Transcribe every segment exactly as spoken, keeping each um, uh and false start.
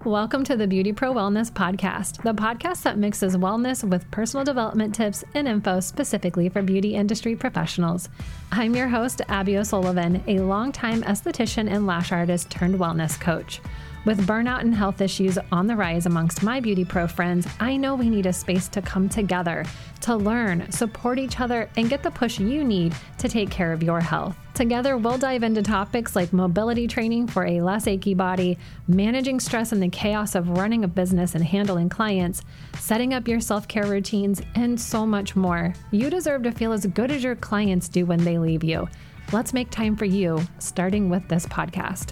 Welcome to the Beauty Pro Wellness Podcast, the podcast that mixes wellness with personal development tips and info specifically for beauty industry professionals. I'm your host, Abby O'Sullivan, a longtime esthetician and lash artist turned wellness coach. With burnout and health issues on the rise amongst my beauty pro friends, I know we need a space to come together, to learn, support each other, and get the push you need to take care of your health. Together, we'll dive into topics like mobility training for a less achy body, managing stress and the chaos of running a business and handling clients, setting up your self-care routines, and so much more. You deserve to feel as good as your clients do when they leave you. Let's make time for you, starting with this podcast.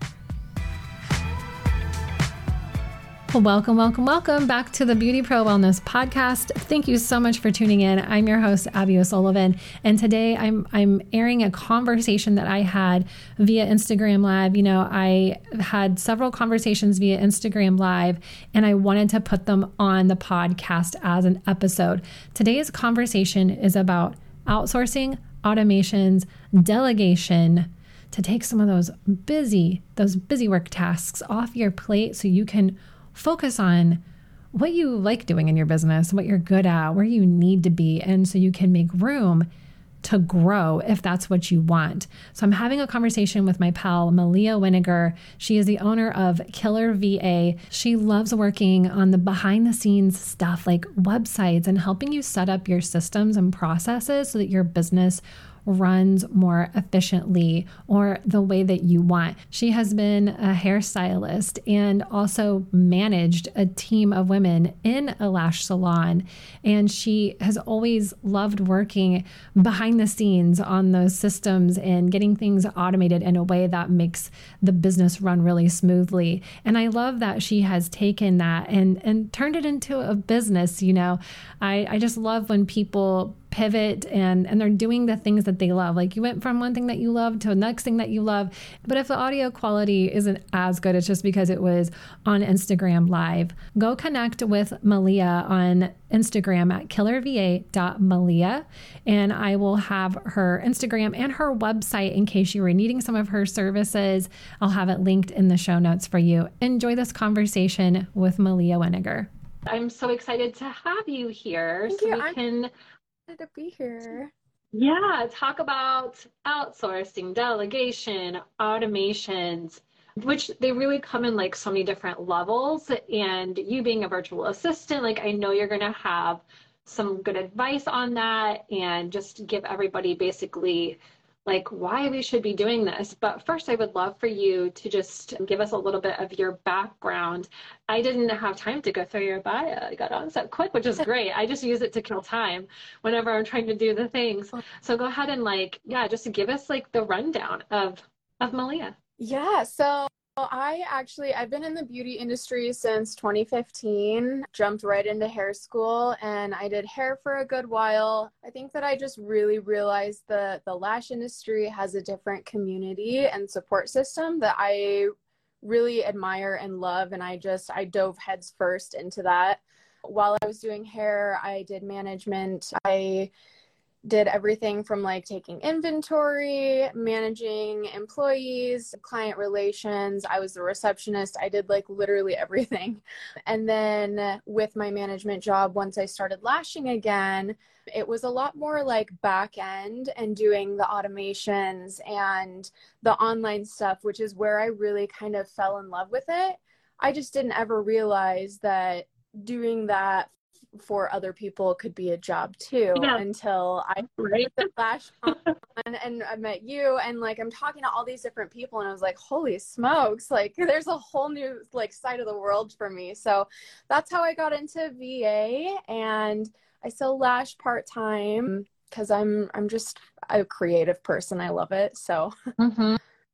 Welcome, welcome, welcome back to the Beauty Pro Wellness Podcast. Thank you so much for tuning in. I'm your host, Abby O'Sullivan, and today I'm I'm airing a conversation that I had via Instagram Live. You know, I had several conversations via Instagram Live, and I wanted to put them on the podcast as an episode. Today's conversation is about outsourcing, automations, delegation, to take some of those busy, those busy work tasks off your plate so you can focus on what you like doing in your business, what you're good at, where you need to be, and so you can make room to grow if that's what you want. So I'm having a conversation with my pal, Malia Winiger. She is the owner of Killer V A. She loves working on the behind the scenes stuff like websites and helping you set up your systems and processes so that your business runs more efficiently or the way that you want. She has been a hairstylist and also managed a team of women in a lash salon. And she has always loved working behind the scenes on those systems and getting things automated in a way that makes the business run really smoothly. And I love that she has taken that and, and turned it into a business. You know, I, I just love when people pivot and and they're doing the things that they love. Like you went from one thing that you love to the next thing that you love. But if the audio quality isn't as good, it's just because it was on Instagram Live. Go connect with Malia on Instagram at killer v a dot malia, and I will have her Instagram and her website in case you were needing some of her services. I'll have it linked in the show notes for you. Enjoy this conversation with Malia Winiger. I'm so excited to have you here. Thank so you. we I'm can to be here. Yeah, talk about outsourcing, delegation, automations, which they really come in like so many different levels. And you being a virtual assistant, like I know you're going to have some good advice on that and just give everybody basically like why we should be doing this. But first, I would love for you to just give us a little bit of your background. I didn't have time to go through your bio. I got on so quick, which is great. I just use it to kill time whenever I'm trying to do the things. So go ahead and like, yeah, just give us like the rundown of, of Malia. Yeah, so I actually, I've been in the beauty industry since twenty fifteen, jumped right into hair school, and I did hair for a good while. I think that I just really realized that the lash industry has a different community and support system that I really admire and love, and I just, I dove heads first into that. While I was doing hair, I did management. I did everything from like taking inventory, managing employees, client relations. I was the receptionist. I did like literally everything. And then with my management job, once I started lashing again, it was a lot more like back end and doing the automations and the online stuff, which is where I really kind of fell in love with it. I just didn't ever realize that doing that for other people could be a job too, yeah. Until I right. did the lash on and I met you, and like I'm talking to all these different people, and I was like, holy smokes, like there's a whole new like side of the world for me. So that's how I got into V A, and I still lash part-time because I'm I'm just a creative person. I love it. So mm-hmm.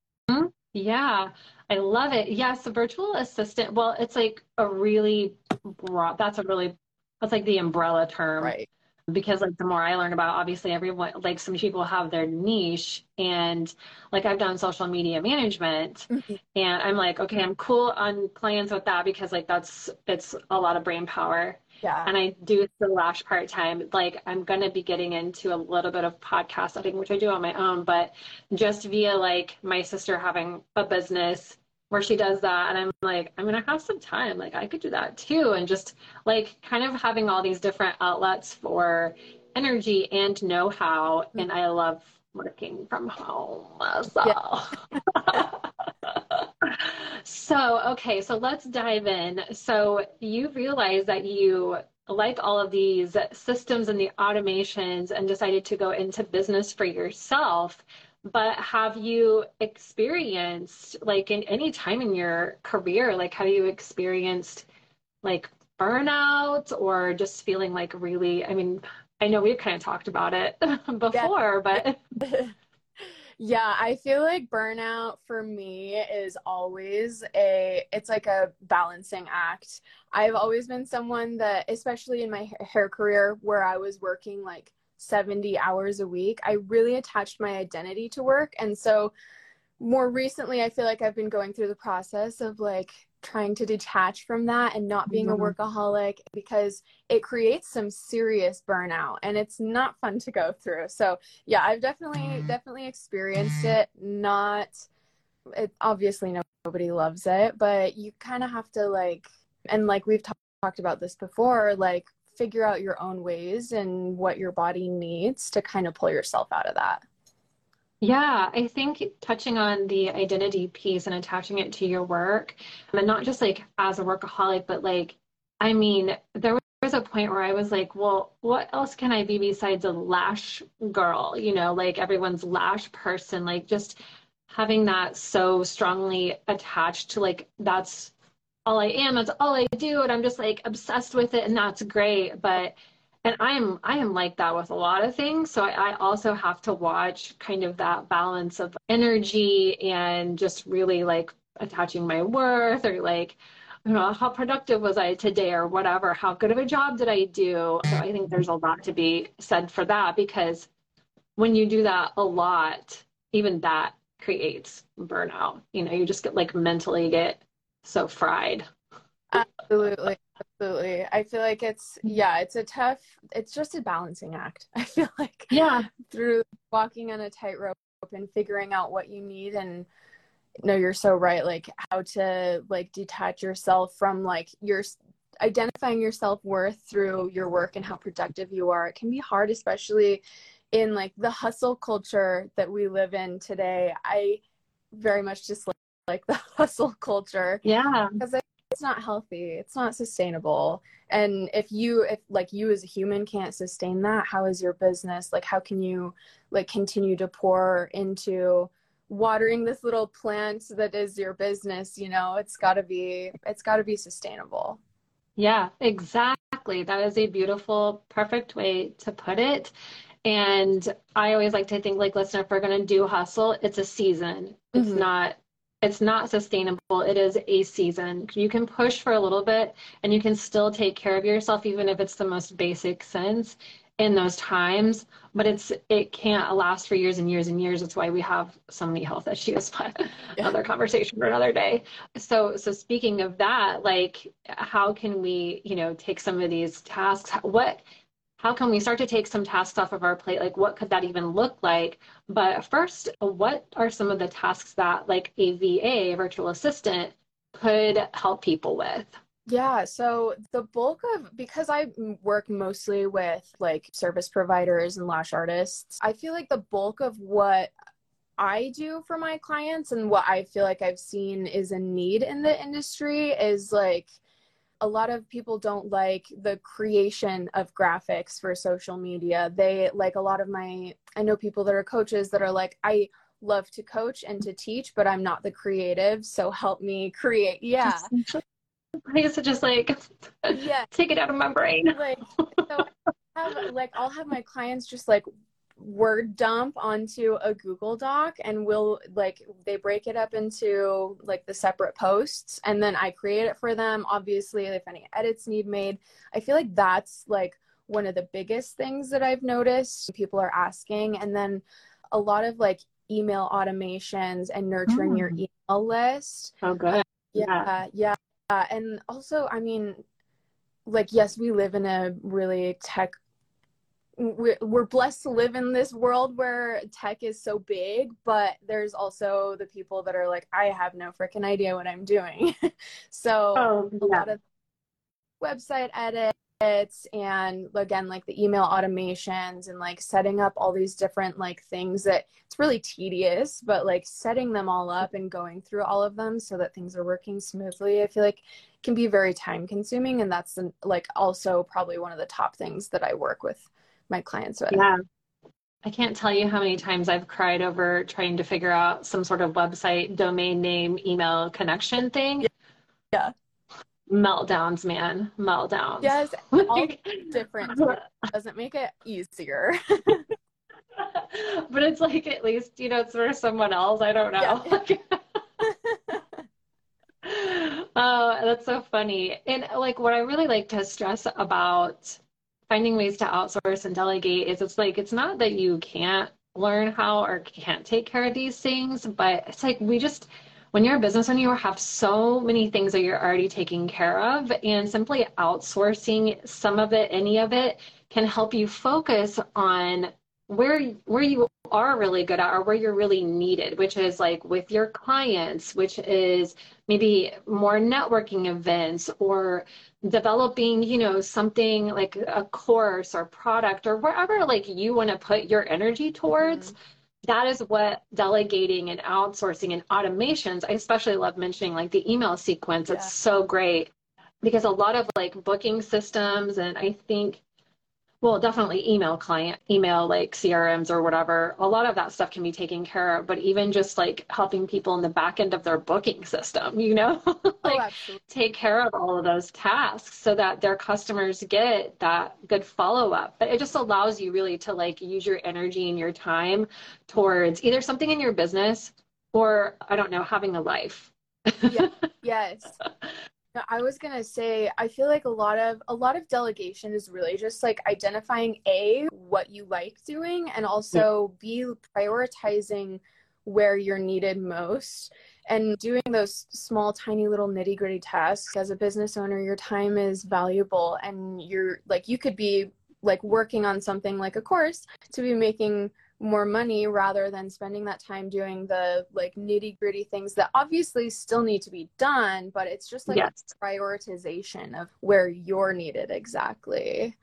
Yeah, I love it. Yes, the virtual assistant. Well, it's like a really broad, that's a really That's like the umbrella term, right? Because like the more I learn about, obviously everyone, like some people have their niche, and like I've done social media management, Mm-hmm. and I'm like, okay, I'm cool on plans with that because like that's, it's a lot of brain power. Yeah. And I do the lash part-time. Like I'm going to be getting into a little bit of podcast editing, which I do on my own, but just via like my sister having a business where she does that. And I'm like, I'm going to have some time. Like I could do that too. And just like kind of having all these different outlets for energy and know-how. And I love working from home. So, Yeah. so okay, so let's dive in. So you realize that you like all of these systems and the automations and decided to go into business for yourself. But have you experienced, like in any time in your career, like have you experienced like burnout or just feeling like really, I mean, I know we've kind of talked about it Yeah. before, but Yeah, I feel like burnout for me is always a, it's like a balancing act. I've always been someone that, especially in my hair career where I was working like seventy hours a week, I really attached my identity to work. And so more recently, I feel like I've been going through the process of like trying to detach from that and not being a workaholic, because it creates some serious burnout and it's not fun to go through. So yeah, I've definitely, definitely experienced it. Not, it obviously no, nobody loves it, but you kind of have to like, and like we've talk, talked about this before, like figure out your own ways and what your body needs to kind of pull yourself out of that. yeah, I think touching on the identity piece and attaching it to your work, and not just like as a workaholic, but like, I mean, there was a point where I was like, well, what else can I be besides a lash girl? You know, like everyone's lash person, like just having that so strongly attached to like, that's all I am, that's all I do, and I'm just like obsessed with it, and that's great. But and I am I am like that with a lot of things. So I, I also have to watch kind of that balance of energy and just really like attaching my worth or like, you know, how productive was I today or whatever, how good of a job did I do? So I think there's a lot to be said for that, because when you do that a lot, even that creates burnout. You know, you just get like mentally get so fried. Absolutely. Absolutely. I feel like it's, yeah, it's a tough, it's just a balancing act. I feel like Yeah. through walking on a tightrope and figuring out what you need. And no, you're so right. Like how to like detach yourself from like your identifying your self-worth through your work and how productive you are. It can be hard, especially in like the hustle culture that we live in today. I very much dislike like the hustle culture. Yeah. Because it's not healthy. It's not sustainable. And if you, if like you as a human can't sustain that, how is your business? Like, how can you like continue to pour into watering this little plant that is your business? You know, it's gotta be, it's gotta be sustainable. Yeah, exactly. That is a beautiful, perfect way to put it. And I always like to think like, listen, if we're going to do hustle, it's a season. It's Mm-hmm. not, it's not sustainable. It is a season. You can push for a little bit and you can still take care of yourself, even if it's the most basic sense in those times, but it's, it can't last for years and years and years. That's why we have so many health issues, but Yeah. another conversation for another day. So, so speaking of that, like, how can we, you know, take some of these tasks? What, how can we start to take some tasks off of our plate? Like, what could that even look like? But first, what are some of the tasks that, like, a V A, a virtual assistant, could help people with? Yeah, so the bulk of, because I m- work mostly with like service providers and lash artists, I feel like the bulk of what I do for my clients and what I feel like I've seen is a need in the industry is like a lot of people don't like the creation of graphics for social media. They like a lot of my, I know people that are coaches that are like, I love to coach and to teach, but I'm not the creative. So help me create. Yeah. I used to just like Yeah. take it out of my brain. Like, so I have, like, I'll have my clients just like word dump onto a Google Doc and we'll like, they break it up into like the separate posts and then I create it for them. Obviously, if any edits need made, I feel like that's like one of the biggest things that I've noticed people are asking. And then a lot of like email automations and nurturing mm. your email list. Oh, good. Uh, yeah. Yeah. Yeah. Uh, and also, I mean, like, yes, we live in a really tech we're, we're blessed to live in this world where tech is so big, but there's also the people that are like, I have no freaking idea what I'm doing. So Oh, a yeah. lot of website edits and again, like the email automations and like setting up all these different like things that it's really tedious, but like setting them all up and going through all of them so that things are working smoothly, I feel like can be very time consuming. And that's like also probably one of the top things that I work with my clients with. Yeah. I can't tell you how many times I've cried over trying to figure out some sort of website, domain name, email connection thing. Yeah. Meltdowns, man. Meltdowns. Yes, all different too. Doesn't make it easier. But it's like, at least, you know, it's for someone else. I don't know. Yeah. Oh, that's so funny. And like what I really like to stress about finding ways to outsource and delegate is it's like, it's not that you can't learn how or can't take care of these things, but it's like we just, when you're a business owner, you have so many things that you're already taking care of, and simply outsourcing some of it, any of it, can help you focus on where where you are really good at or where you're really needed, which is like with your clients, which is maybe more networking events or developing, you know, something like a course or product or wherever like you want to put your energy towards. Mm-hmm. That is what delegating and outsourcing and automations, I especially love mentioning like the email sequence. Yeah. It's so great because a lot of like booking systems and I think, well, definitely email client, email like C R Ms or whatever, a lot of that stuff can be taken care of, but even just like helping people in the back end of their booking system, you know, like oh, take care of all of those tasks so that their customers get that good follow-up. But it just allows you really to like use your energy and your time towards either something in your business or, I don't know, having a life. Yeah. Yes. I was gonna say, I feel like a lot of a lot of delegation is really just like identifying A, what you like doing, and also B, prioritizing where you're needed most and doing those small, tiny little nitty gritty tasks. As a business owner, your time is valuable and you're like, you could be like working on something like a course to be making more money rather than spending that time doing the like nitty gritty things that obviously still need to be done, but it's just like yes. a prioritization of where you're needed exactly.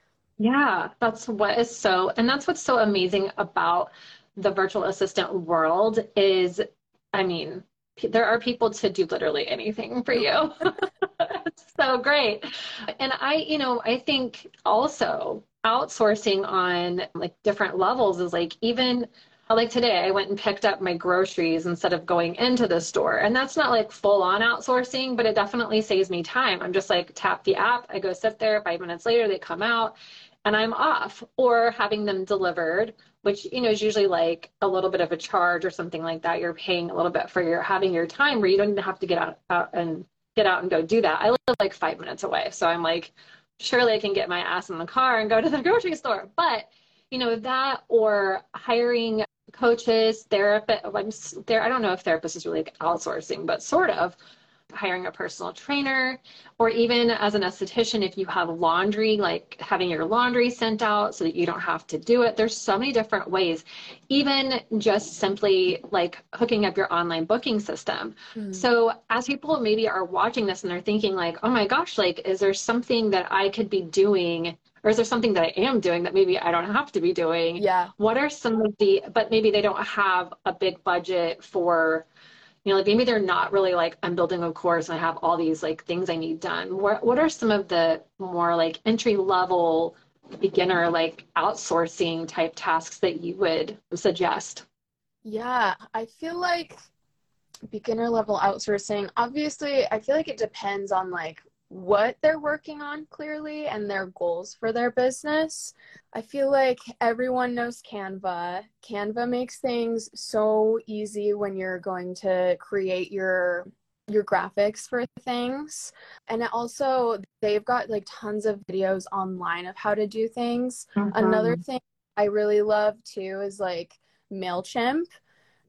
Yeah, that's what is so, and that's what's so amazing about the virtual assistant world is, I mean, there are people to do literally anything for you. It's so great. And I, you know, I think also outsourcing on like different levels is like, even like today I went and picked up my groceries instead of going into the store. And that's not like full on outsourcing, but it definitely saves me time. I'm just like tap the app, I go sit there, five minutes later they come out and I'm off. Or having them delivered, which, you know, is usually like a little bit of a charge or something like that. You're paying a little bit for your having your time where you don't even have to get out, out and get out and go do that. I live like five minutes away. So I'm like, surely I can get my ass in the car and go to the grocery store. But, you know, that or hiring coaches, therapists, I'm there. I don't know if therapist is really like outsourcing, but sort of hiring a personal trainer, or even as an esthetician, if you have laundry, like having your laundry sent out so that you don't have to do it. There's so many different ways, even just simply like hooking up your online booking system. Mm. So as people maybe are watching this and they're thinking like, oh my gosh, like, is there something that I could be doing? Or is there something that I am doing that maybe I don't have to be doing? Yeah. What are some of the, but maybe they don't have a big budget for, you know, like maybe they're not really like, I'm building a course and I have all these like things I need done. What what are some of the more like entry level beginner like outsourcing type tasks that you would suggest? Yeah, I feel like beginner level outsourcing, obviously, I feel like it depends on like what they're working on clearly and their goals for their business. I feel like everyone knows Canva. Canva makes things so easy when you're going to create your your graphics for things. And it also, they've got like tons of videos online of how to do things. Mm-hmm. Another thing I really love too is like MailChimp.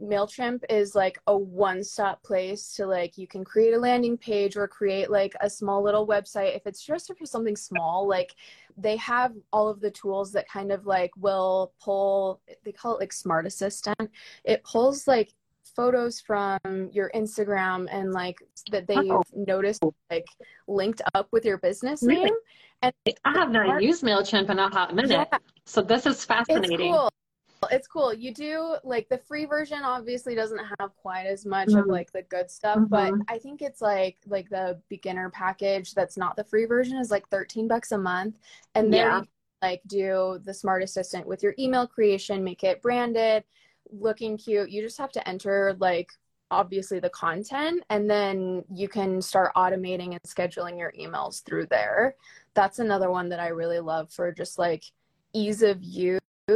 MailChimp is like a one-stop place to like, you can create a landing page or create like a small little website. If it's just for something small, like they have all of the tools that kind of like will pull, they call it like Smart Assistant. It pulls like photos from your Instagram and like that they've Oh. noticed like linked up with your business Really? name. And I have not used MailChimp in a hot minute. yeah, So this is it's fascinating. cool. It's cool. You do like the free version obviously doesn't have quite as much Mhm. of like the good stuff, Mhm. but I think it's like like the beginner package that's not the free version is like thirteen bucks a month. And there Yeah. you can like do the Smart Assistant with your email creation, make it branded, looking cute. You just have to enter like obviously the content, and then you can start automating and scheduling your emails through there. That's another one that I really love for just like ease of use,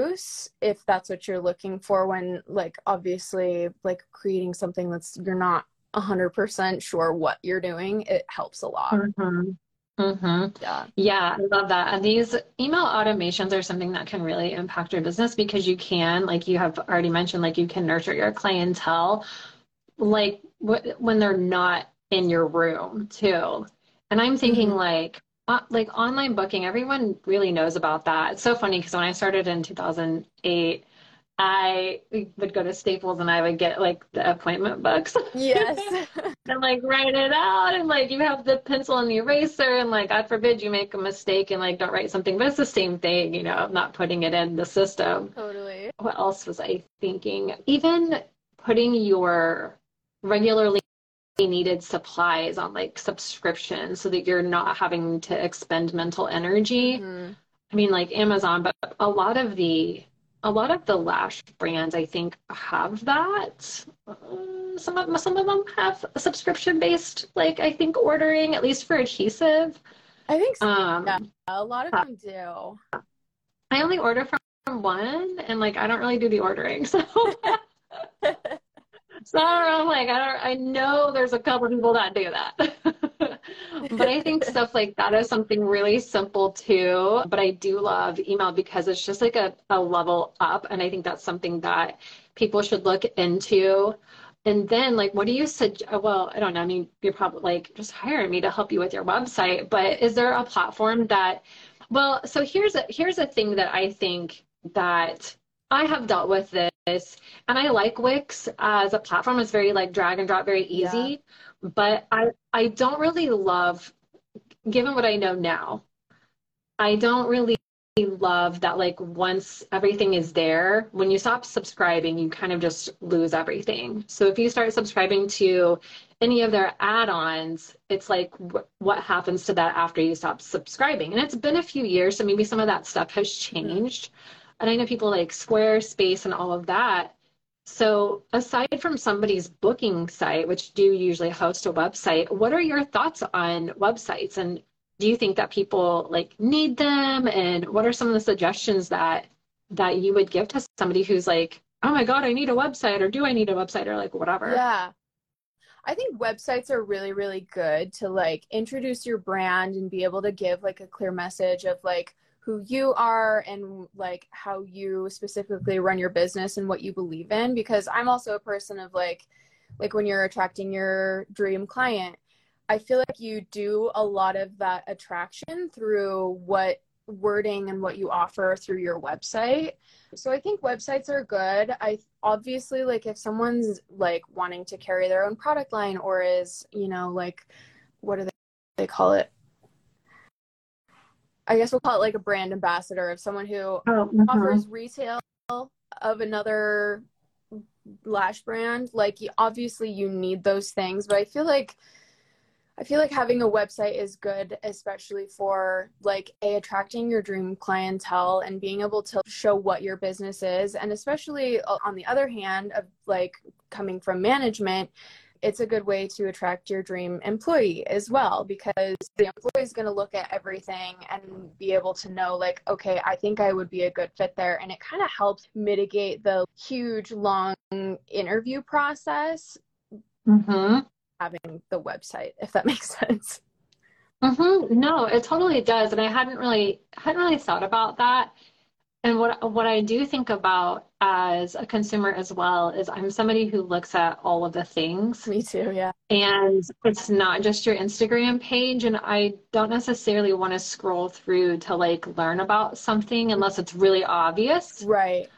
if that's what you're looking for when like obviously like creating something that's you're not one hundred percent sure what you're doing. It helps a lot. Mm-hmm. Mm-hmm. Yeah. Yeah, I love that. And these email automations are something that can really impact your business because you can, like you have already mentioned, like you can nurture your clientele, like w when they're not in your room too. And I'm thinking Mhm. like, uh, like online booking, everyone really knows about that. It's so funny because when I started in two thousand eight, I would go to Staples and I would get like the appointment books. Yes. And like write it out and like you have the pencil and the eraser and like God forbid you make a mistake and like don't write something, but it's the same thing, you know, of not putting it in the system. Totally. What else was I thinking? Even putting your regularly needed supplies on like subscription so that you're not having to expend mental energy. Mhm. I mean, like Amazon, but a lot of the a lot of the lash brands, I think, have that. Uh, some of some of them have a subscription-based, like I think, ordering, at least for adhesive. I think so. Um, Yeah, a lot of them do. I only order from one, and like I don't really do the ordering, so so I'm like I don't. I know there's a couple people that do that. But I think stuff like that is something really simple too. But I do love email because it's just like a, a level up. And I think that's something that people should look into. And then like, what do you suggest? Well, I don't know. I mean, you're probably like, just hire me to help you with your website. But is there a platform that, well, so here's a, here's a thing that I think that I have dealt with this, and I like Wix as a platform. It's very like drag and drop, very easy. Yeah. But I, I don't really love, given what I know now, I don't really love that like once everything is there, when you stop subscribing, you kind of just lose everything. So if you start subscribing to any of their add-ons, it's like wh what happens to that after you stop subscribing? And it's been a few years, so maybe some of that stuff has changed. Mm-hmm. And I know people like Squarespace and all of that. So aside from somebody's booking site, which do usually host a website, what are your thoughts on websites? And do you think that people like need them? And what are some of the suggestions that that you would give to somebody who's like, oh my God, I need a website, or do I need a website, or like whatever? Yeah. I think websites are really, really good to like introduce your brand and be able to give like a clear message of like who you are and like how you specifically run your business and what you believe in. Because I'm also a person of like, like when you're attracting your dream client, I feel like you do a lot of that attraction through what wording and what you offer through your website. So I think websites are good. I obviously like if someone's like wanting to carry their own product line or is, you know, like what do they, they call it? I guess we'll call it like a brand ambassador of someone who oh, mm-hmm. offers retail of another lash brand. Like obviously you need those things, but I feel like I feel like having a website is good, especially for like a attracting your dream clientele and being able to show what your business is. And especially on the other hand of like coming from management, it's a good way to attract your dream employee as well, because the employee is going to look at everything and be able to know like, okay, I think I would be a good fit there. And it kind of helps mitigate the huge, long interview process. Mm-hmm. Having the website, if that makes sense. Mm-hmm. No, it totally does. And I hadn't really hadn't really thought about that. And what what I do think about as a consumer as well is I'm somebody who looks at all of the things. Me too, yeah. And it's not just your Instagram page. And I don't necessarily want to scroll through to like learn about something unless it's really obvious. Right.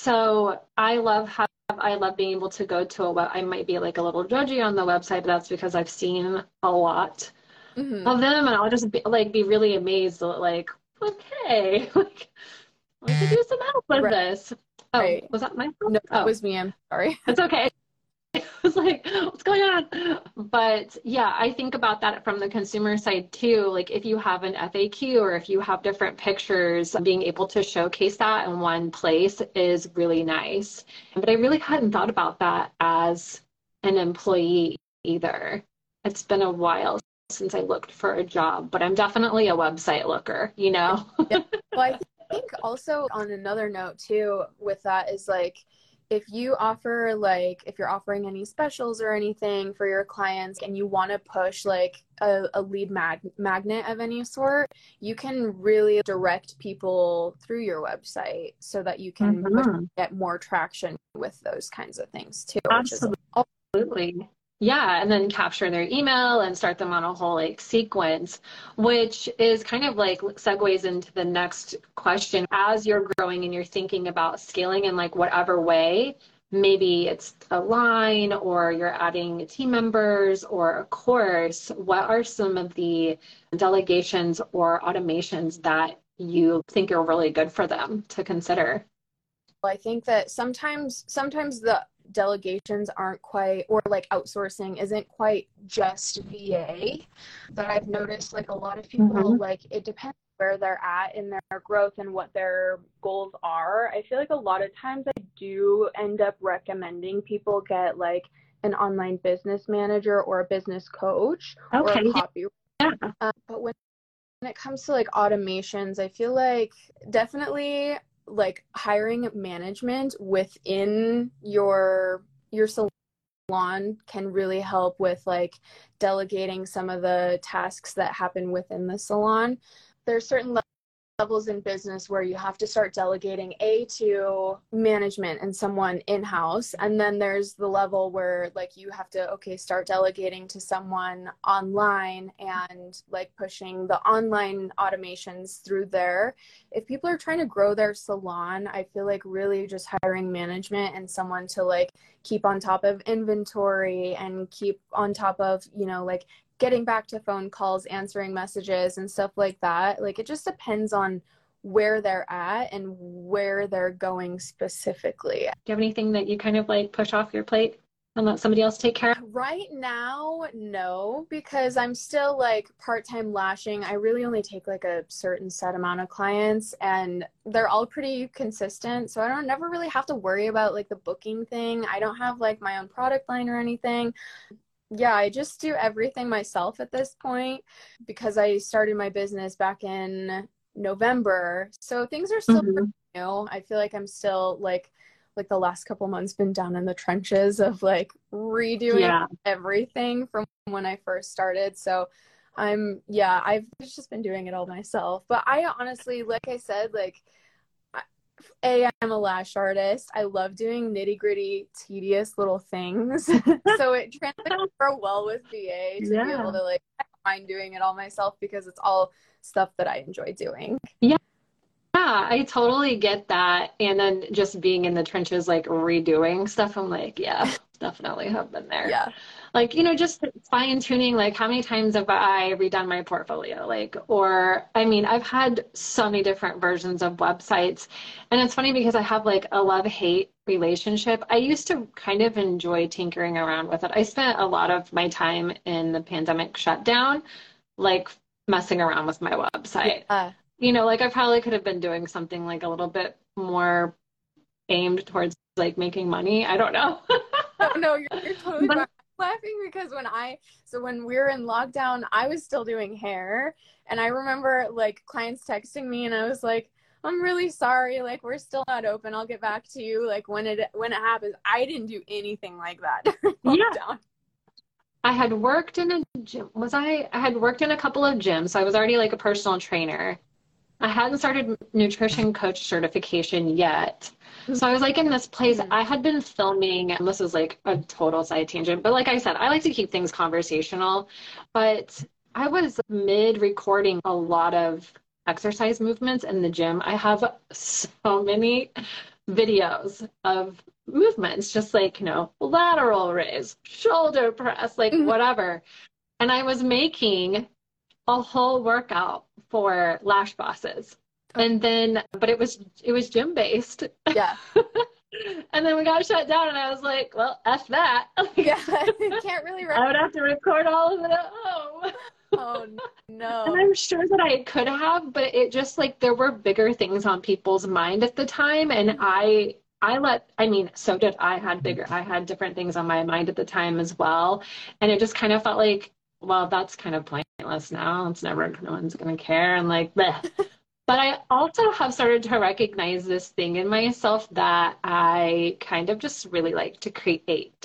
So I love how I love being able to go to a web. I might be like a little judgy on the website, but that's because I've seen a lot Mm-hmm. of them, and I'll just be, like be really amazed. Like, okay, like we could use some help with Right. this. Oh, Right. was that my phone? No, that Oh, was me. I'm sorry. it's okay. I was like, what's going on? But yeah, I think about that from the consumer side too. Like if you have an F A Q or if you have different pictures, being able to showcase that in one place is really nice. But I really hadn't thought about that as an employee either. It's been a while since I looked for a job, but I'm definitely a website looker, you know? Yeah. Well, I think also on another note too with that is like, if you offer like, if you're offering any specials or anything for your clients and you want to push like a, a lead mag- magnet of any sort, you can really direct people through your website so that you can push, Mhm. get more traction with those kinds of things too, which is Absolutely. Yeah, and then capture their email and start them on a whole like sequence, which is kind of like segues into the next question. As you're growing and you're thinking about scaling in like whatever way, maybe it's a line or you're adding team members or a course, what are some of the delegations or automations that you think are really good for them to consider? I think that sometimes sometimes the delegations aren't quite, or like outsourcing isn't quite just V A. But I've noticed like a lot of people, Mhm. like it depends where they're at in their growth and what their goals are. I feel like a lot of times I do end up recommending people get like an online business manager or a business coach or a Okay, copywriter. yeah. Um, but when when it comes to like automations, I feel like definitely like hiring management within your your salon can really help with like delegating some of the tasks that happen within the salon. There's certain levels in business where you have to start delegating a to management and someone in-house, and then there's the level where like you have to okay start delegating to someone online and like pushing the online automations through there. If people are trying to grow their salon, I feel like really just hiring management and someone to like keep on top of inventory and keep on top of, you know, like getting back to phone calls, answering messages and stuff like that. Like it just depends on where they're at and where they're going specifically. Do you have anything that you kind of like push off your plate and let somebody else take care of? Right now, no, because I'm still like part-time lashing. I really only take like a certain set amount of clients and they're all pretty consistent. So I don't never really have to worry about like the booking thing. I don't have like my own product line or anything. Yeah, I just do everything myself at this point because I started my business back in November. So things are still pretty Mm-hmm. new. I feel like I'm still like like the last couple months been down in the trenches of like redoing Yeah. everything from when I first started. So I'm yeah, I've just been doing it all myself. But I honestly, like I said, like A, I'm a lash artist. I love doing nitty gritty, tedious little things. So it translates so well with V A to be able Yeah. to like, I don't mind doing it all myself because it's all stuff that I enjoy doing. Yeah. Yeah, I totally get that. And then just being in the trenches, like redoing stuff, I'm like, yeah, definitely have been there. Yeah. Like, you know, just fine tuning, like how many times have I redone my portfolio? Like, or I mean, I've had so many different versions of websites. And it's funny because I have like a love-hate relationship. I used to kind of enjoy tinkering around with it. I spent a lot of my time in the pandemic shutdown, like messing around with my website. Yeah. You know, like I probably could have been doing something like a little bit more aimed towards like making money. I don't know. No, no, you're, you're totally But fine. I'm laughing because when I, so when we were in lockdown, I was still doing hair. And I remember like clients texting me and I was like, I'm really sorry. Like, we're still not open. I'll get back to you. Like when it, when it happens, I didn't do anything like that during yeah, lockdown. I had worked in a gym. Was I? I had worked in a couple of gyms. So I was already like a personal trainer. I hadn't started nutrition coach certification yet. So I was like in this place, I had been filming, and this is like a total side tangent, but like I said, I like to keep things conversational, but I was mid recording a lot of exercise movements in the gym. I have so many videos of movements, just like, you know, lateral raise, shoulder press, like whatever. And I was making a whole workout for Lash Bosses. And then, but it was, it was gym based. Yeah. And then we got shut down and I was like, well, F that. Yeah. Can't really. I would have to record all of it at home. Oh no. And I'm sure that I could have, but it just like, there were bigger things on people's mind at the time. And I, I let, I mean, so did I had bigger, I had different things on my mind at the time as well. And it just kind of felt like, well, that's kind of pointless now. It's never, no one's going to care. And like, bleh. But I also have started to recognize this thing in myself that I kind of just really like to create.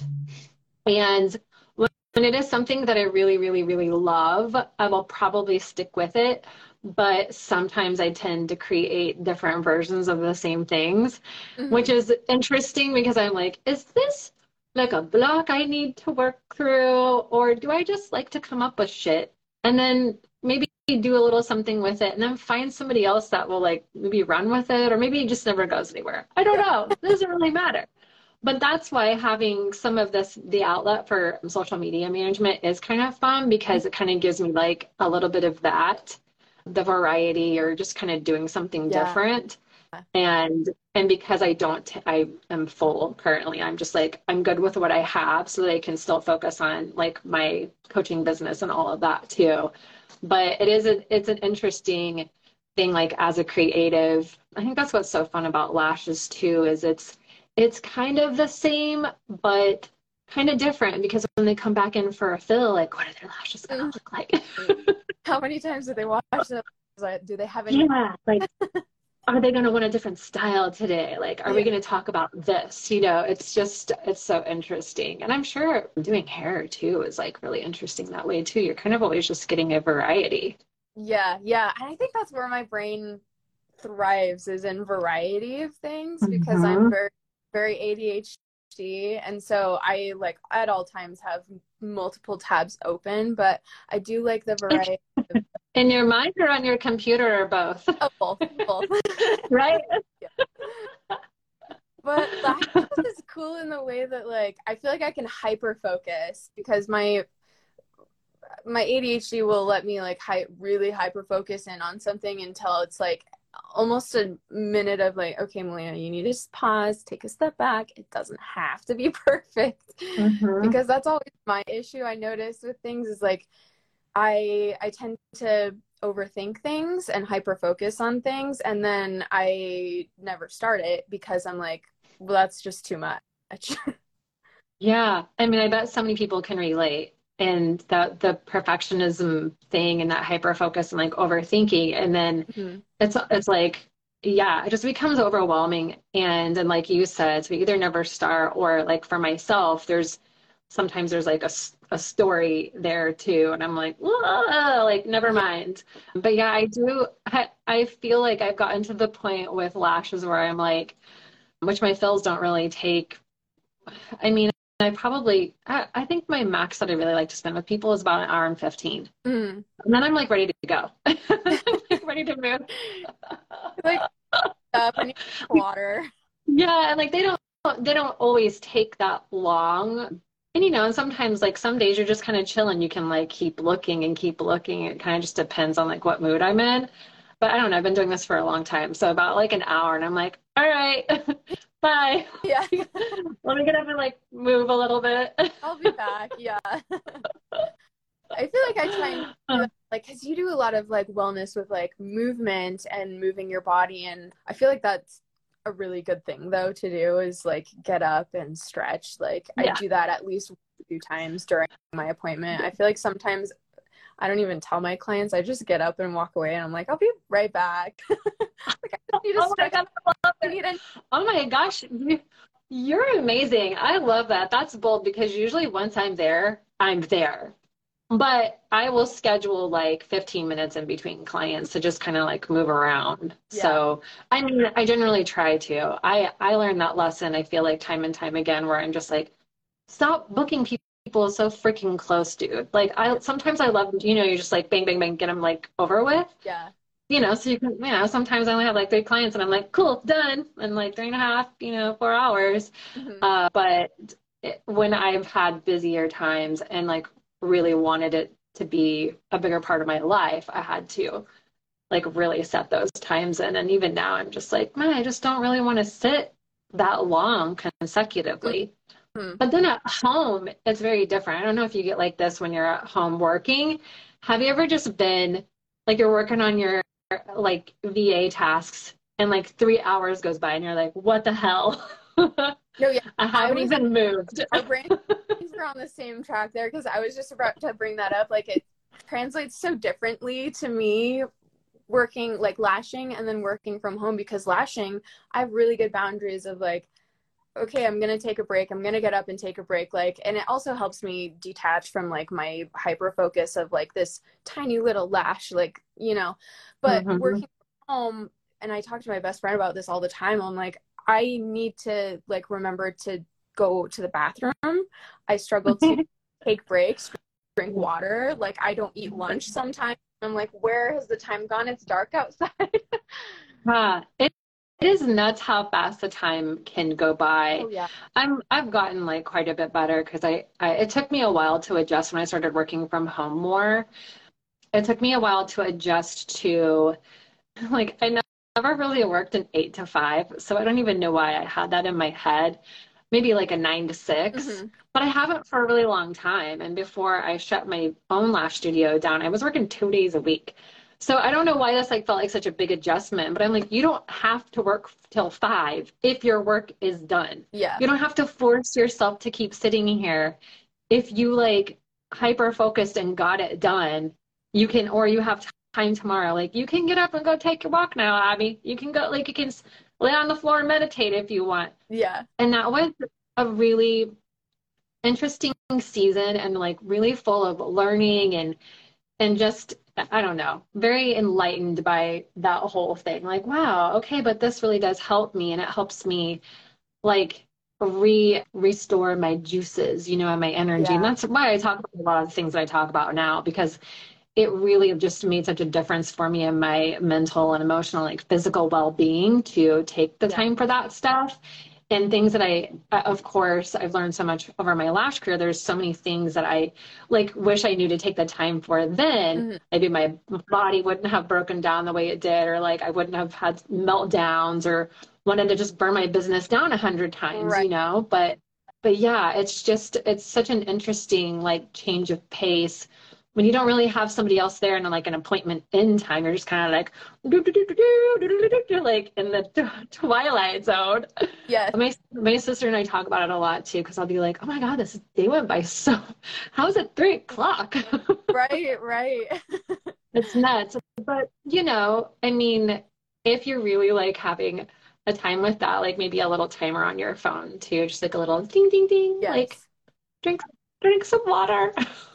And when it is something that I really, really, really love, I will probably stick with it. But sometimes I tend to create different versions of the same things, mm-hmm. which is interesting because I'm like, is this like a block I need to work through? Or do I just like to come up with shit and then maybe do a little something with it and then find somebody else that will like maybe run with it, or maybe it just never goes anywhere. I don't know. It doesn't really matter. But that's why having some of this, the outlet for social media management is kind of fun, because it kind of gives me like a little bit of that, the variety, or just kind of doing something yeah. different. And, and because I don't, I am full currently, I'm just like, I'm good with what I have so that I can still focus on like my coaching business and all of that too. But it is, a, it's an interesting thing, like as a creative, I think that's what's so fun about lashes too, is it's, it's kind of the same, but kind of different, because when they come back in for a fill, like, what are their lashes going to look like? How many times do they wash them? Do they have any? Yeah, like, are they going to want a different style today? Like, are yeah. we going to talk about this? You know, it's just, it's so interesting. And I'm sure doing hair too is like really interesting that way too. You're kind of always just getting a variety. Yeah, yeah. And I think that's where my brain thrives, is in variety of things, because mm-hmm. I'm very, very A D H D. And so I like at all times have multiple tabs open, but I do like the variety. of- In your mind or on your computer, or both? Oh, both. both. Right? Yeah. But Lashes is cool in the way that like I feel like I can hyper focus, because my my A D H D will let me like hi- really hyper focus in on something until it's like almost a minute of like, okay, Melina, you need to just pause, take a step back. It doesn't have to be perfect. Mm-hmm. Because that's always my issue. I notice with things is like I I tend to overthink things and hyper focus on things, and then I never start it because I'm like, well, that's just too much. Yeah, I mean, I bet so many people can relate, and the the perfectionism thing and that hyper focus and like overthinking, and then mm-hmm. it's it's like, yeah, it just becomes overwhelming. And then like you said, so we either never start, or like for myself, there's sometimes there's like a, a story there too. And I'm like, like, never mind. But yeah, I do. I, I feel like I've gotten to the point with lashes where I'm like, which my fills don't really take. I mean, I probably, I, I think my max that I really like to spend with people is about an hour and fifteen. Mm. And then I'm like ready to go. I'm like ready to move. Like, up, I need water. Yeah. And like, they don't, they don't always take that long. And, you know, and sometimes like some days you're just kind of chilling. You can like keep looking and keep looking. It kind of just depends on like what mood I'm in. But I don't know. I've been doing this for a long time. So about like an hour, and I'm like, all right, bye. Yeah. Let me get up and like move a little bit. I'll be back. Yeah. I feel like I try and like, cause you do a lot of like wellness with like movement and moving your body. And I feel like that's a really good thing though to do, is like get up and stretch. Like yeah. I do that at least a few times during my appointment. I feel like sometimes I don't even tell my clients. I just get up and walk away, and I'm like, I'll be right back. Like, I just need to oh, stretch. my God, I need a- oh my gosh, you're amazing. I love that. That's bold, because usually once I'm there, I'm there. But I will schedule like fifteen minutes in between clients to just kind of like move around. Yeah. So I mean, I generally try to. I I learned that lesson, I feel like time and time again, where I'm just like, stop booking people so freaking close, dude. Like I sometimes I love, you know, you're just like bang, bang, bang, get them like over with. Yeah. You know, so you can, you know, sometimes I only have like three clients and I'm like, cool, done. And like three and a half, you know, four hours. Mm-hmm. Uh, but it, when I've had busier times and like really wanted it to be a bigger part of my life, I had to like really set those times in. And even now I'm just like, man, I just don't really want to sit that long consecutively. Mm-hmm. But then at home, it's very different. I don't know if you get like this when you're at home working. Have you ever just been like you're working on your like V A tasks and like three hours goes by and you're like, what the hell? No, yeah. I haven't I was, even moved. Our brains are on the same track there because I was just about to bring that up. Like it translates so differently to me working like lashing and then working from home, because lashing, I have really good boundaries of like, okay, I'm going to take a break. I'm going to get up and take a break. Like, and it also helps me detach from like my hyper focus of like this tiny little lash, like, you know, but Mhm. working from home, and I talk to my best friend about this all the time. I'm like, I need to like remember to go to the bathroom. I struggle to take breaks, drink water. Like I don't eat lunch sometimes. I'm like, where has the time gone? It's dark outside. Uh, it, it is nuts how fast the time can go by. Oh yeah. I'm I've gotten like quite a bit better because I, I it took me a while to adjust when I started working from home more. It took me a while to adjust to like I never really worked an eight to five, so I don't even know why I had that in my head. Maybe like a nine to six, Mm-hmm. but I haven't for a really long time. And before I shut my own lash studio down, I was working two days a week. So I don't know why this like felt like such a big adjustment, but I'm like, you don't have to work till five if your work is done. Yeah. You don't have to force yourself to keep sitting here. If you like hyper focused and got it done, you can, or you have time tomorrow, like you can get up and go take your walk now, Abby. You can go, like you can lay on the floor and meditate if you want. Yeah. And that was a really interesting season and like really full of learning and and just I don't know, very enlightened by that whole thing. Like, wow, okay, but this really does help me and it helps me like re restore my juices, you know, and my energy. Yeah. And that's why I talk about a lot of the things that I talk about now, because it really just made such a difference for me in my mental and emotional, like physical well-being to take the Yeah. time for that stuff. And things that I, of course, I've learned so much over my lash career. There's so many things that I like wish I knew to take the time for then. Mm-hmm. Maybe my body wouldn't have broken down the way it did, or like I wouldn't have had meltdowns or wanted to just burn my business down a hundred times, Right. you know? But, but yeah, it's just, it's such an interesting like change of pace when you don't really have somebody else there and like an appointment in time. You're just kind of like, do, do, do, do, do, do, do, do, like in the t- twilight zone. Yeah. My my sister and I talk about it a lot too, because I'll be like, oh my God, this day went by so, how is it three o'clock? Right, right. It's nuts. But, you know, I mean, if you're really like having a time with that, like maybe a little timer on your phone too, just like a little ding, ding, ding, Yes. like drink, drink some water.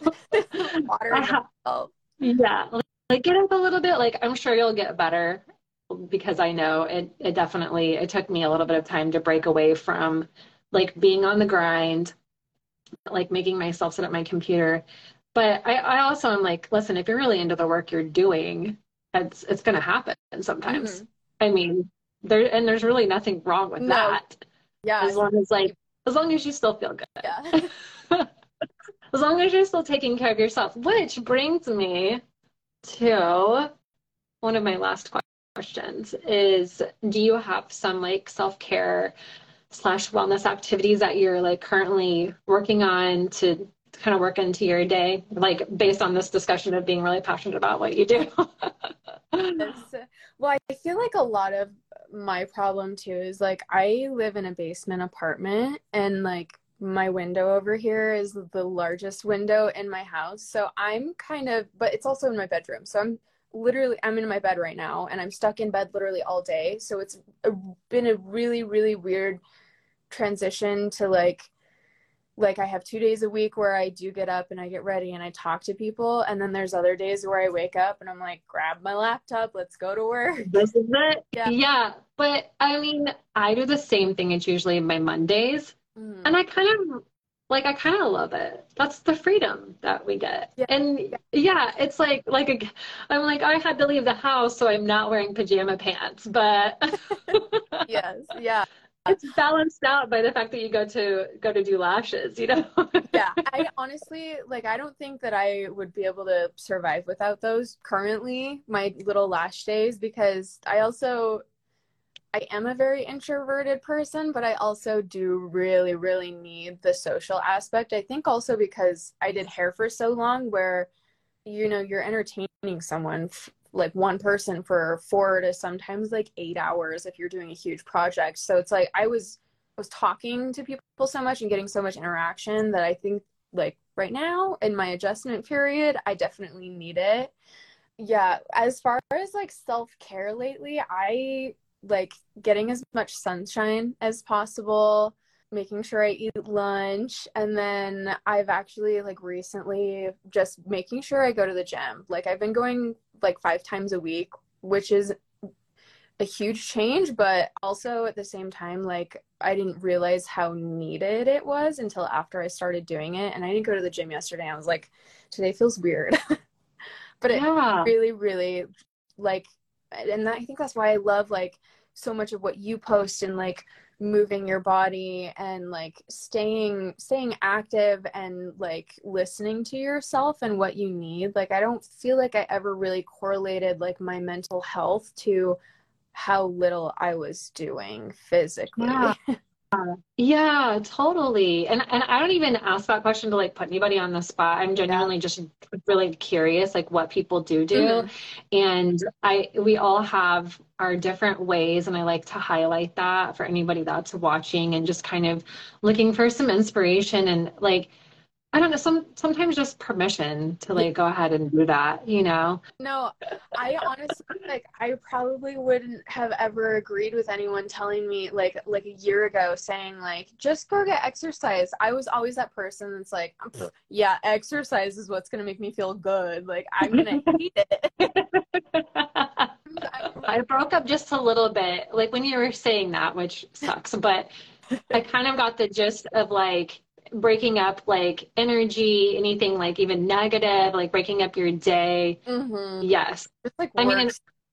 Water I ha- help. yeah, like, like get up a little bit. Like I'm sure you'll get better, because I know it, it definitely, it took me a little bit of time to break away from like being on the grind, like making myself sit at my computer. But I, I also am like, listen, if you're really into the work you're doing, it's it's gonna happen sometimes. Mm-hmm. I mean, there and there's really nothing wrong with No. that. Yeah. As long as like as long as you still feel good. Yeah. As long as you're still taking care of yourself. Which brings me to one of my last questions is, do you have some like self-care slash wellness activities that you're like currently working on to kind of work into your day, like based on this discussion of being really passionate about what you do? Yes. Well, I feel like a lot of my problem too is like I live in a basement apartment, and like my window over here is the largest window in my house. So I'm kind of, but it's also in my bedroom. So I'm literally, I'm in my bed right now and I'm stuck in bed literally all day. So it's a, been a really, really weird transition to like like I have two days a week where I do get up and I get ready and I talk to people. And then there's other days where I wake up and I'm like, grab my laptop, let's go to work. This is it. Yeah. Yeah. But I mean, I do the same thing. It's usually my Mondays. Mm-hmm. And I kind of like, I kind of love it. That's the freedom that we get. Yeah. And yeah, it's like, like, a, I'm like, I had to leave the house, so I'm not wearing pajama pants, but yes. Yeah. It's balanced out by the fact that you go to go to do lashes, you know? Yeah, I honestly, like, I don't think that I would be able to survive without those currently, my little lash days, because I also, I am a very introverted person, but I also do really, really need the social aspect. I think also because I did hair for so long where, you know, you're entertaining someone, like one person for four to sometimes like eight hours if you're doing a huge project. So it's like I was I was talking to people so much and getting so much interaction that I think like right now in my adjustment period, I definitely need it. Yeah, as far as like self-care lately, I like getting as much sunshine as possible, making sure I eat lunch, and then I've actually like recently just making sure I go to the gym. Like I've been going like five times a week, which is a huge change, but also at the same time, like I didn't realize how needed it was until after I started doing it. And I didn't go to the gym yesterday. I was like, today feels weird. But it Yeah. really, really like, and that, I think that's why I love like so much of what you post and like moving your body and like staying staying active and like listening to yourself and what you need. Like I don't feel like I ever really correlated like my mental health to how little I was doing physically. Yeah. Yeah, totally. And and I don't even ask that question to like put anybody on the spot. I'm genuinely yeah. just really curious like what people do do. Mm-hmm. And I we all have our different ways, and I like to highlight that for anybody that's watching and just kind of looking for some inspiration and like I don't know, some sometimes just permission to like go ahead and do that, you know? No, I honestly like I probably wouldn't have ever agreed with anyone telling me like like a year ago saying like just go get exercise. I was always that person that's like, yeah, exercise is what's gonna make me feel good. Like I'm gonna hate it. I broke up just a little bit, like when you were saying that, which sucks, but I kind of got the gist of like breaking up like energy, anything like even negative, like breaking up your day. Mm-hmm. Yes. It's like I mean,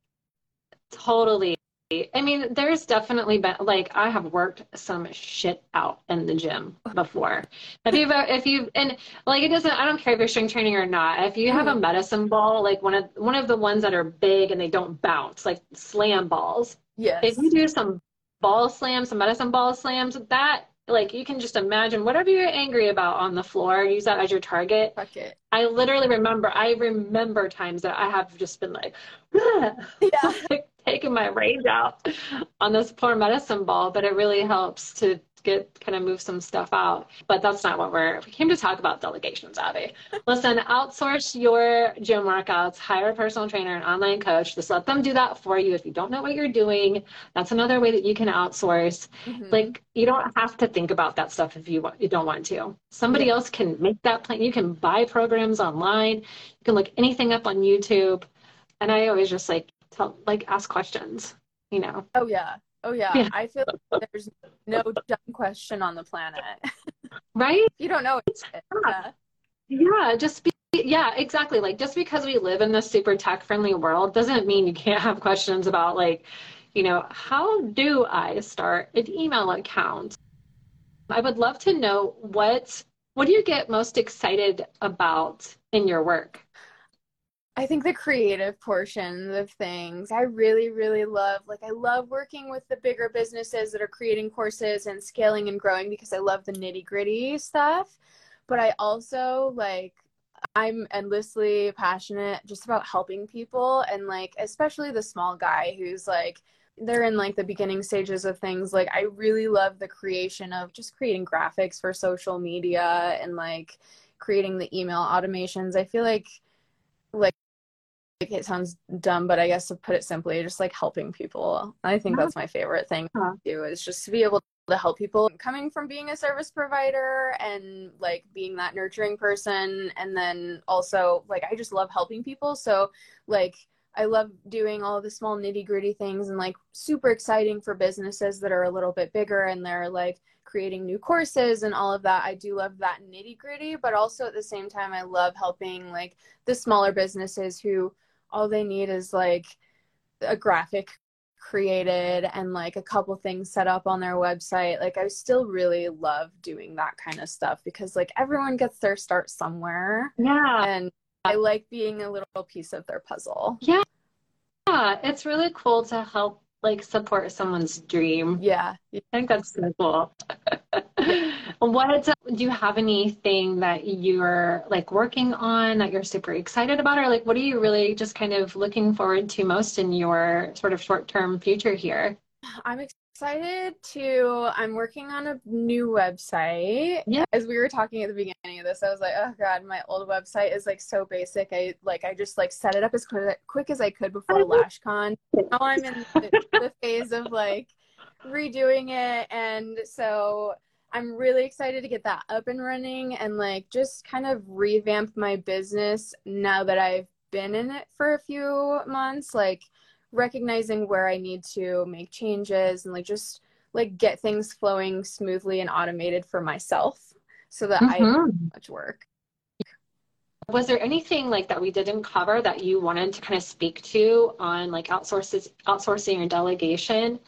totally. I mean, there's definitely been like I have worked some shit out in the gym before. If you've if you and like it doesn't I don't care if you're strength training or not. If you have mm-hmm. a medicine ball, like one of one of the ones that are big and they don't bounce, like slam balls. Yes. If you do some ball slams, some medicine ball slams, that like you can just imagine whatever you're angry about on the floor, use that as your target. Fuck it. I literally remember, I remember times that I have just been like, yeah, like taking my rage out on this poor medicine ball, but it really helps to get kind of move some stuff out. But that's not what we're, we came to talk about delegations, Abby. Listen, outsource your gym workouts, hire a personal trainer, an online coach. Just let them do that for you. If you don't know what you're doing, that's another way that you can outsource. Mm-hmm. Like you don't have to think about that stuff if you want, you don't want to. Somebody yeah. else can make that plan. You can buy programs online. You can look anything up on YouTube. And I always just like tell, like ask questions, you know? Oh yeah. Oh, yeah. yeah. I feel like there's no dumb question on the planet. Right? You don't know it. Yeah. yeah, just be, yeah, exactly. Like, just because we live in this super tech-friendly world doesn't mean you can't have questions about, like, you know, how do I start an email account? I would love to know what, what do you get most excited about in your work? I think the creative portion of things, I really, really love, like I love working with the bigger businesses that are creating courses and scaling and growing because I love the nitty gritty stuff. But I also like, I'm endlessly passionate just about helping people and like, especially the small guy who's like, they're in like the beginning stages of things. Like I really love the creation of just creating graphics for social media and like creating the email automations. I feel like, like, Like it sounds dumb, but I guess to put it simply, just like helping people. I think that's my favorite thing to do is just to be able to help people. Coming from being a service provider and like being that nurturing person, and then also like I just love helping people. So like I love doing all the small nitty gritty things, and like super exciting for businesses that are a little bit bigger and they're like creating new courses and all of that. I do love that nitty gritty, but also at the same time, I love helping like the smaller businesses who all they need is like a graphic created and like a couple things set up on their website. Like I still really love doing that kind of stuff because like everyone gets their start somewhere. Yeah. And I like being a little piece of their puzzle. Yeah. Yeah. It's really cool to help like support someone's dream. Yeah. I think that's so cool. What, do you have anything that you're like working on that you're super excited about, or like what are you really just kind of looking forward to most in your sort of short-term future here? I'm excited to, I'm working on a new website. Yeah. As we were talking at the beginning of this, I was like, oh God, my old website is like so basic. I like, I just like set it up as quick, quick as I could before LashCon. Now I'm in the, the phase of like redoing it. And so I'm really excited to get that up and running and like just kind of revamp my business now that I've been in it for a few months, like recognizing where I need to make changes and like just like get things flowing smoothly and automated for myself so that mm-hmm. I don't do much work. Was there anything like that we didn't cover that you wanted to kind of speak to on like outsources, outsourcing or delegation?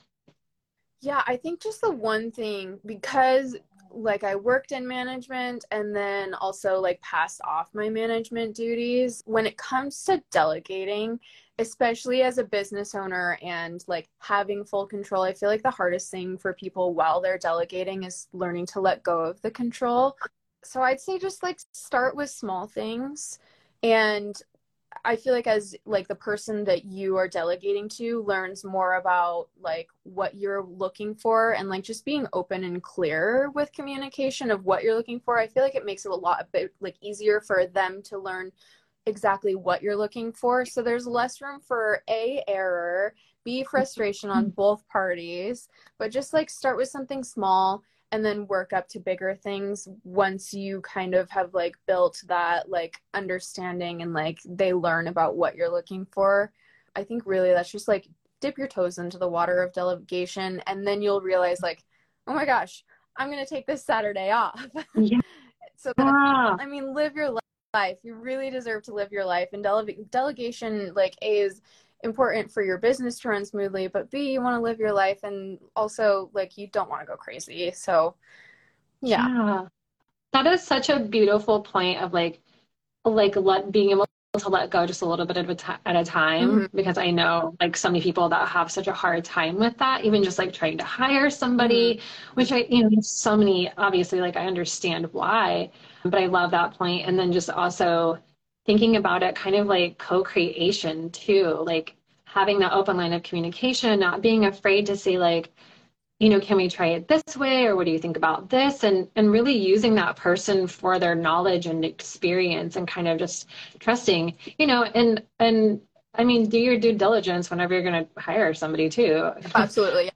Yeah, I think just the one thing, because like I worked in management and then also like passed off my management duties, when it comes to delegating, especially as a business owner and like having full control, I feel like the hardest thing for people while they're delegating is learning to let go of the control. So I'd say just like start with small things, and I feel like as like the person that you are delegating to learns more about like what you're looking for and like just being open and clear with communication of what you're looking for, I feel like it makes it a lot a bit like easier for them to learn exactly what you're looking for. So there's less room for A, error, B, frustration on both parties, but just like start with something small and then work up to bigger things once you kind of have like built that like understanding and like they learn about what you're looking for. I think really that's just like dip your toes into the water of delegation, and then you'll realize like, oh my gosh, I'm going to take this Saturday off. Yeah. So that, I mean, live your life. You really deserve to live your life, and dele- delegation like A is important for your business to run smoothly, but B, you want to live your life, and also like you don't want to go crazy. So yeah. yeah that is such a beautiful point of like like let being able to let go just a little bit at a, t- at a time, mm-hmm. because I know like so many people that have such a hard time with that, even just like trying to hire somebody, mm-hmm. which I, you know, so many, obviously like I understand why, but I love that point. And then just also thinking about it kind of like co-creation too, like having that open line of communication, not being afraid to say like, you know, can we try it this way? Or what do you think about this? And and really using that person for their knowledge and experience and kind of just trusting, you know, and, and I mean, do your due diligence whenever you're going to hire somebody too. Absolutely.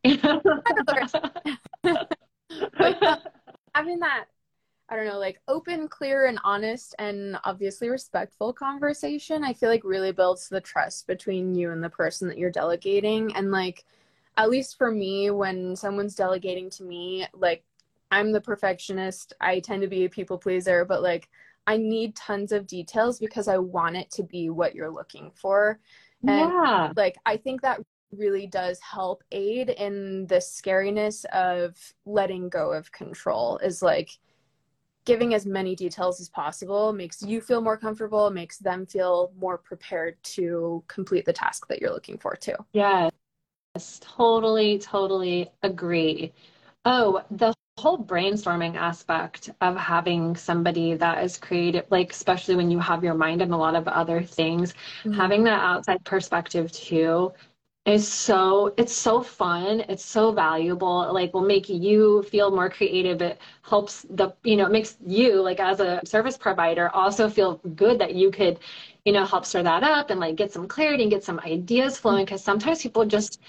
But having that, I don't know, like open, clear, and honest, and obviously respectful conversation, I feel like really builds the trust between you and the person that you're delegating. And like, at least for me, when someone's delegating to me, like I'm the perfectionist. I tend to be a people pleaser, but like I need tons of details because I want it to be what you're looking for. And yeah. like, I think that really does help aid in the scariness of letting go of control, is like giving as many details as possible makes you feel more comfortable, makes them feel more prepared to complete the task that you're looking for too. Yeah. Yes, totally, totally agree. Oh, the whole brainstorming aspect of having somebody that is creative, like especially when you have your mind on a lot of other things, mm-hmm. having that outside perspective too is so, it's so fun. It's so valuable. Like will make you feel more creative. It helps the, you know, it makes you like as a service provider also feel good that you could, you know, help stir that up and like get some clarity and get some ideas flowing. Because sometimes people just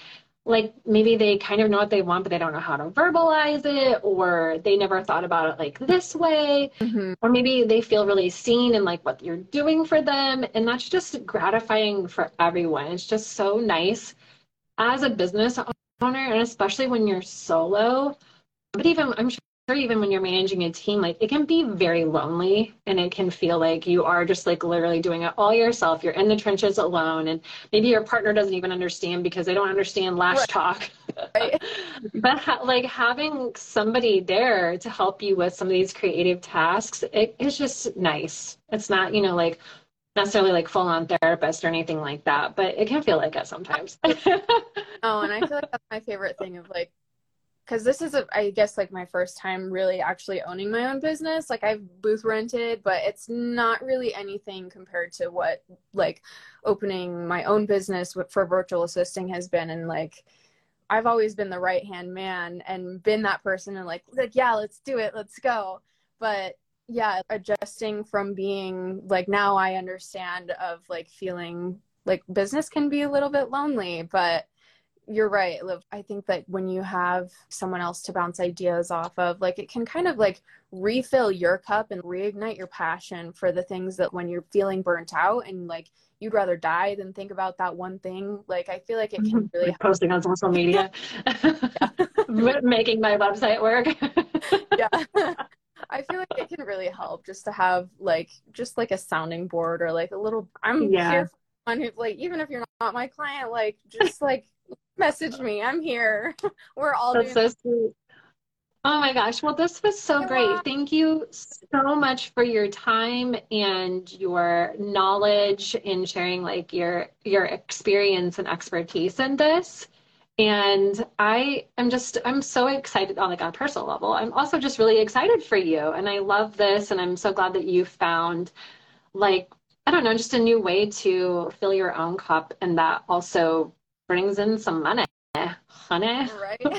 like maybe they kind of know what they want, but they don't know how to verbalize it, or they never thought about it like this way, Mm-hmm. or maybe they feel really seen in like what you're doing for them. And that's just gratifying for everyone. It's just so nice as a business owner, and especially when you're solo, but even I'm sure even when you're managing a team, like it can be very lonely, and it can feel like you are just like literally doing it all yourself. You're in the trenches alone, and maybe your partner doesn't even understand because they don't understand Lash Right. Talk. Right. But ha- like having somebody there to help you with some of these creative tasks, it is just nice. It's not, you know, like necessarily like full on therapist or anything like that, but it can feel like it sometimes. Oh, and I feel like that's my favorite thing of like, because this is, a, I guess, like my first time really actually owning my own business. Like I've booth rented, but it's not really anything compared to what like opening my own business for virtual assisting has been. And like, I've always been the right hand man and been that person and like, like, yeah, let's do it. Let's go. But yeah, adjusting from being like, now I understand of like feeling like business can be a little bit lonely, but you're right, Liv. I think that when you have someone else to bounce ideas off of, like it can kind of like refill your cup and reignite your passion for the things that when you're feeling burnt out and like you'd rather die than think about that one thing. Like I feel like it can really like posting on social media, making my website work. Yeah. I feel like it can really help just to have like just like a sounding board or like a little I'm Yeah. here for someone who like even if you're not my client, like just like message me. I'm here. We're all That's doing so sweet. Oh my gosh. Well, this was so You're great. welcome. Thank you so much for your time and your knowledge in sharing like your your experience and expertise in this. And I am just I'm so excited on like on a personal level. I'm also just really excited for you. And I love this, and I'm so glad that you found like, I don't know, just a new way to fill your own cup, and that also brings in some money, honey. Right.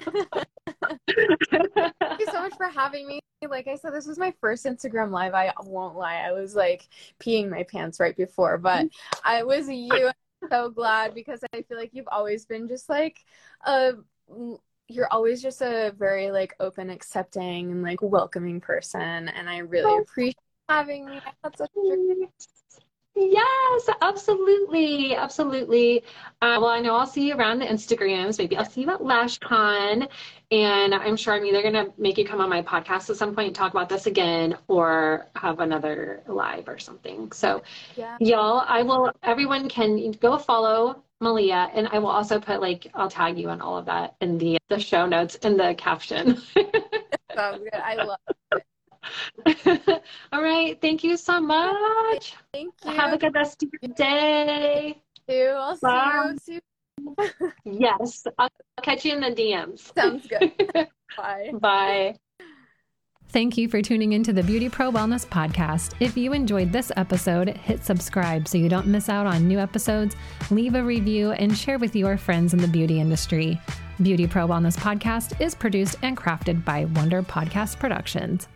Thank you so much for having me. Like I said, this was my first Instagram live. I won't lie. I was like peeing my pants right before, but I was you. I'm so glad because I feel like you've always been just like, uh, you're always just a very like open, accepting, and like welcoming person. And I really appreciate having me. I had such a Yes, absolutely. Absolutely. Uh, well, I know I'll see you around the Instagrams. Maybe I'll see you at LashCon. And I'm sure I'm either going to make you come on my podcast at some point and talk about this again, or have another live or something. So, yeah. y'all, I will, everyone can go follow Malia. And I will also put like, I'll tag you and all of that in the, the show notes in the caption. Sounds good. I love it. All right. Thank you so much. Thank you. Have a good rest of your day. You too. I'll Bye. see you soon. Yes. I'll catch you in the D Ms. Sounds good. Bye. Bye. Thank you for tuning into the Beauty Pro Wellness Podcast. If you enjoyed this episode, hit subscribe so you don't miss out on new episodes, leave a review, and share with your friends in the beauty industry. Beauty Pro Wellness Podcast is produced and crafted by Wonder Podcast Productions.